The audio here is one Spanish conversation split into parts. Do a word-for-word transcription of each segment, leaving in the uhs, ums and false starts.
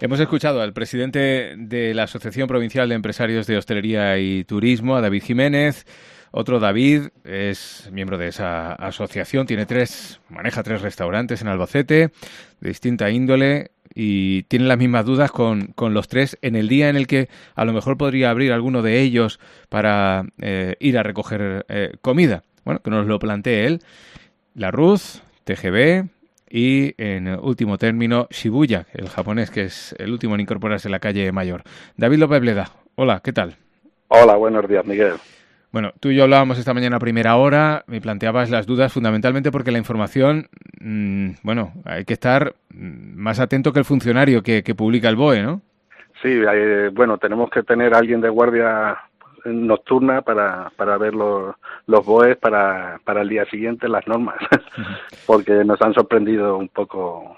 Hemos escuchado al presidente de la Asociación Provincial de Empresarios de Hostelería y Turismo, a David Jiménez. Otro David es miembro de esa asociación, tiene tres, maneja tres restaurantes en Albacete, de distinta índole, y tiene las mismas dudas con, con los tres en el día en el que a lo mejor podría abrir alguno de ellos para eh, ir a recoger eh, comida. Bueno, que nos lo plantee él. La Ruz, T G B y, en último término, Shibuya, el japonés, que es el último en incorporarse en la calle Mayor. David López Bleda, hola, ¿qué tal? Hola, buenos días, Miguel. Bueno, tú y yo hablábamos esta mañana a primera hora, me planteabas las dudas fundamentalmente porque la información, mmm, bueno, hay que estar más atento que el funcionario que, que publica el B O E, ¿no? Sí, eh, bueno, tenemos que tener a alguien de guardia nocturna para, para ver los, los B O Es para, para el día siguiente, las normas, porque nos han sorprendido un poco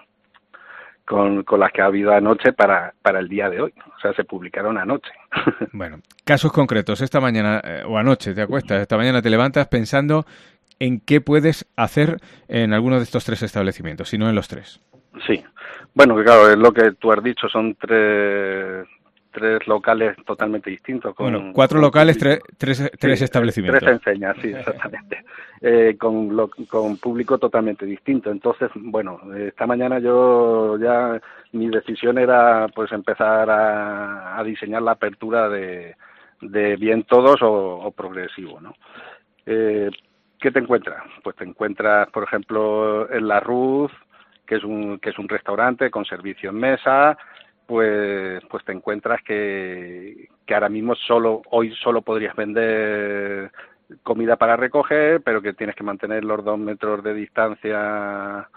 con, con las que ha habido anoche para, para el día de hoy. O sea, se publicaron anoche. Bueno, casos concretos. Esta mañana eh, o anoche te acuestas, esta mañana te levantas pensando en qué puedes hacer en alguno de estos tres establecimientos, si no en los tres. Sí. Bueno, que claro, es lo que tú has dicho, son tres... tres locales totalmente distintos. Con, bueno, cuatro con locales, tre, tres, tres sí, establecimientos. Tres enseñas, sí, exactamente. eh, con, lo, con público totalmente distinto. Entonces, bueno, esta mañana yo ya, mi decisión era pues empezar a, a diseñar la apertura de, de bien todos o, o progresivo, ¿no? Eh, ¿Qué te encuentras? Pues te encuentras, por ejemplo, en La Ruz, que es un, que es un restaurante con servicio en mesa. Pues, pues te encuentras que, que ahora mismo solo, hoy solo podrías vender comida para recoger, pero que tienes que mantener los dos metros de distancia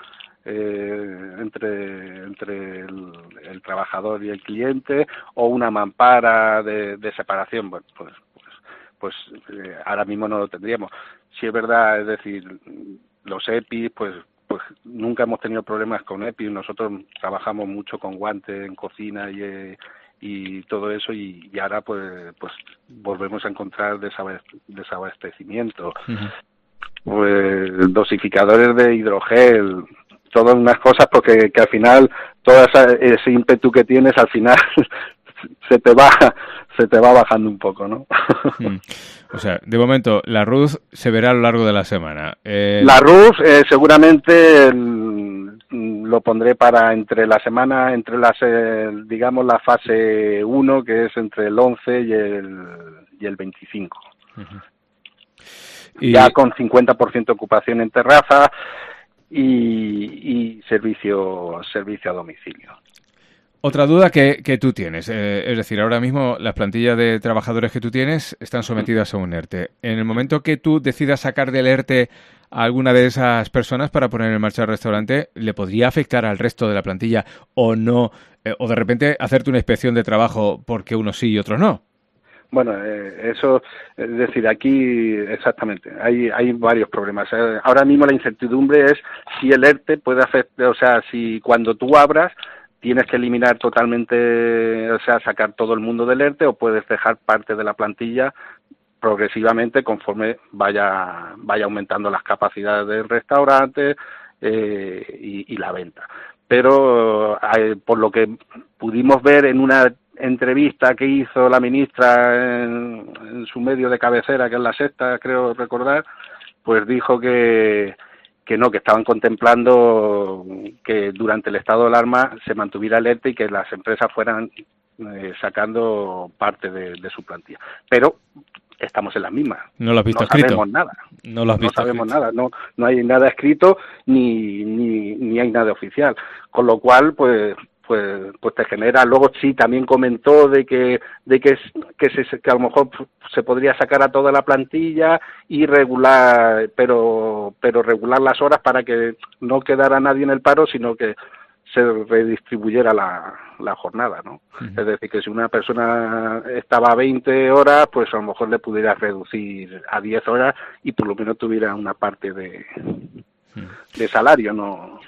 eh, entre, entre el, el trabajador y el cliente, o una mampara de, de separación. Bueno, pues, pues, pues eh, ahora mismo no lo tendríamos. Si es verdad, es decir, los E P I, pues pues nunca hemos tenido problemas con E P I. Nosotros trabajamos mucho con guantes en cocina y, eh, y todo eso, y, y ahora pues pues volvemos a encontrar desabastecimiento. Uh-huh. Pues dosificadores de hidrogel, todas unas cosas, porque que al final todo ese ímpetu que tienes al final se te va se te va bajando un poco, ¿no? Mm. O sea, de momento, la Ruz se verá a lo largo de la semana. Eh... La Ruz eh, seguramente el, lo pondré para entre la semana, entre las, eh, digamos, la fase uno, que es entre el once y el, y el veinticinco. Uh-huh. Y... Ya con cincuenta por ciento ocupación en terraza y, y servicio, servicio a domicilio. Otra duda que, que tú tienes, eh, es decir, ahora mismo las plantillas de trabajadores que tú tienes están sometidas a un ERTE. En el momento que tú decidas sacar del ERTE a alguna de esas personas para poner en marcha el restaurante, ¿le podría afectar al resto de la plantilla o no? Eh, o de repente hacerte una inspección de trabajo porque unos sí y otros no. Bueno, eh, eso, es decir, aquí exactamente, hay hay varios problemas. Eh, ahora mismo la incertidumbre es si el ERTE puede afectar, o sea, si cuando tú abras tienes que eliminar totalmente, o sea, sacar todo el mundo del ERTE, o puedes dejar parte de la plantilla progresivamente conforme vaya vaya aumentando las capacidades del restaurante eh, y, y la venta. Pero eh, por lo que pudimos ver en una entrevista que hizo la ministra en, en su medio de cabecera, que es La Sexta, creo recordar, pues dijo que que no, que estaban contemplando que durante el estado de alarma se mantuviera el ERTE y que las empresas fueran eh, sacando parte de, de su plantilla. Pero estamos en las mismas. No lo has visto no escrito. Sabemos nada. No lo has visto No sabemos escrito. nada. No, no hay nada escrito ni, ni, ni hay nada oficial. Con lo cual, pues pues pues te genera. Luego sí también comentó de que de que que, se, que a lo mejor se podría sacar a toda la plantilla y regular, pero pero regular las horas para que no quedara nadie en el paro, sino que se redistribuyera la, la jornada, ¿no? Uh-huh. Es decir, que si una persona estaba a veinte horas, pues a lo mejor le pudiera reducir a diez horas y por lo menos tuviera una parte de, uh-huh. de salario, ¿no?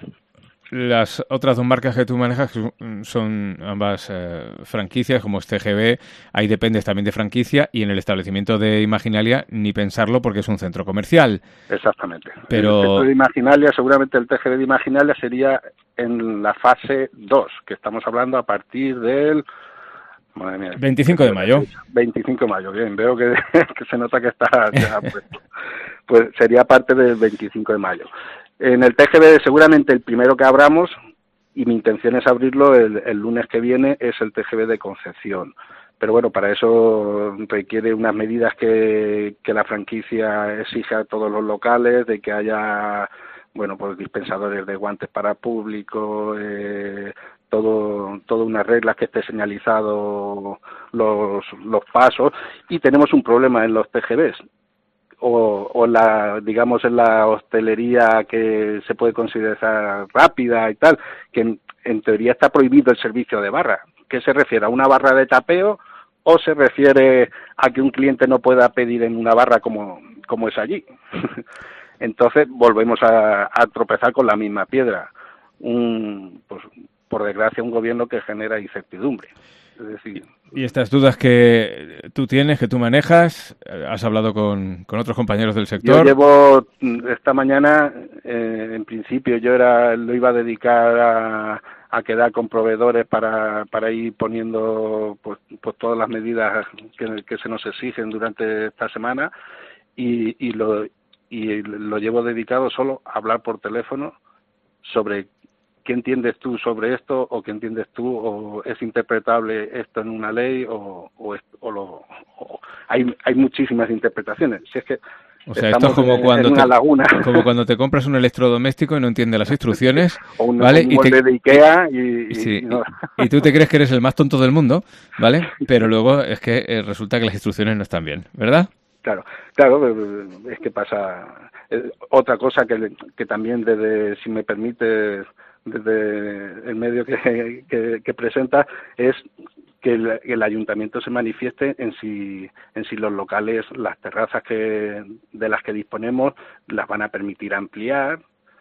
Las otras dos marcas que tú manejas son ambas eh, franquicias, como es T G B, ahí dependes también de franquicia, y en el establecimiento de Imaginalia ni pensarlo porque es un centro comercial. Exactamente. Pero... El centro de Imaginalia, seguramente el T G B de Imaginalia sería en la fase dos, que estamos hablando a partir del... Madre mía, veinticinco de mayo. veinticinco de mayo, bien, veo que, que se nota que está ya puesto. Pues sería parte del veinticinco de mayo. En el T G V seguramente el primero que abramos, y mi intención es abrirlo el, el lunes que viene, es el T G V de Concepción. Pero bueno, para eso requiere unas medidas que, que la franquicia exige a todos los locales, de que haya, bueno, pues dispensadores de guantes para público, eh, todo, todo unas reglas que esté señalizado los, los pasos, y tenemos un problema en los T G Vs. O, o la, digamos, en la hostelería que se puede considerar rápida y tal, que en, en teoría está prohibido el servicio de barra. ¿Qué se refiere? ¿A una barra de tapeo o se refiere a que un cliente no pueda pedir en una barra como, como es allí? Entonces volvemos a, a tropezar con la misma piedra. Un, pues, por desgracia, un gobierno que genera incertidumbre. Es decir, y estas dudas que tú tienes, que tú manejas, ¿has hablado con, con otros compañeros del sector? Yo llevo esta mañana, eh, en principio yo era lo iba a dedicar a, a quedar con proveedores para, para ir poniendo pues, pues todas las medidas que, que se nos exigen durante esta semana, y, y, lo, y lo llevo dedicado solo a hablar por teléfono sobre ¿qué entiendes tú sobre esto? ¿O qué entiendes tú? ¿O es interpretable esto en una ley? ¿O, o, es, o lo o hay hay muchísimas interpretaciones? Si es que o sea, esto es como en, cuando en una te, laguna. Como cuando te compras un electrodoméstico y no entiendes las instrucciones, o un, ¿vale? un y molde te, de Ikea y, sí, y, no. y, y tú te crees que eres el más tonto del mundo, ¿vale? Pero luego es que eh, resulta que las instrucciones no están bien, ¿verdad? Claro, claro, es que pasa. Eh, otra cosa que, que también desde, si me permite, desde el medio que, que, que presenta, es que el, el ayuntamiento se manifieste en si en si los locales, las terrazas que de las que disponemos, las van a permitir ampliar.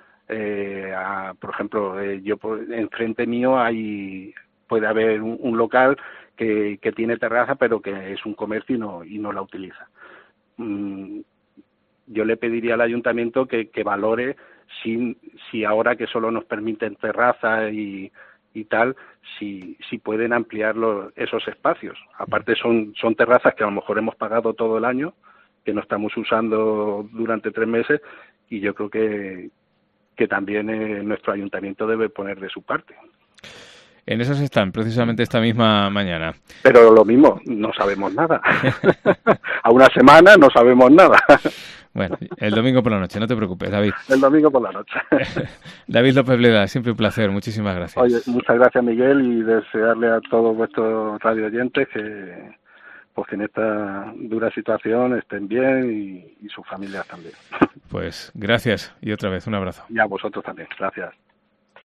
Eh, a, por ejemplo, eh, yo enfrente mío hay puede haber un, un local que, que tiene terraza, pero que es un comercio y no y no la utiliza. Mm, yo le pediría al ayuntamiento que, que valore si, si ahora que solo nos permiten terraza y, y tal, si, si pueden ampliar los, esos espacios. Aparte son, son terrazas que a lo mejor hemos pagado todo el año, que no estamos usando durante tres meses, y yo creo que, que también eh, nuestro ayuntamiento debe poner de su parte. En esas están, precisamente esta misma mañana. Pero lo mismo, no sabemos nada. A una semana no sabemos nada. Bueno, el domingo por la noche, no te preocupes, David. El domingo por la noche. David López Bleda, siempre un placer, muchísimas gracias. Oye, muchas gracias, Miguel, y desearle a todos vuestros radio oyentes que, pues, que en esta dura situación estén bien y, y sus familias también. Pues gracias y otra vez un abrazo. Y a vosotros también, gracias.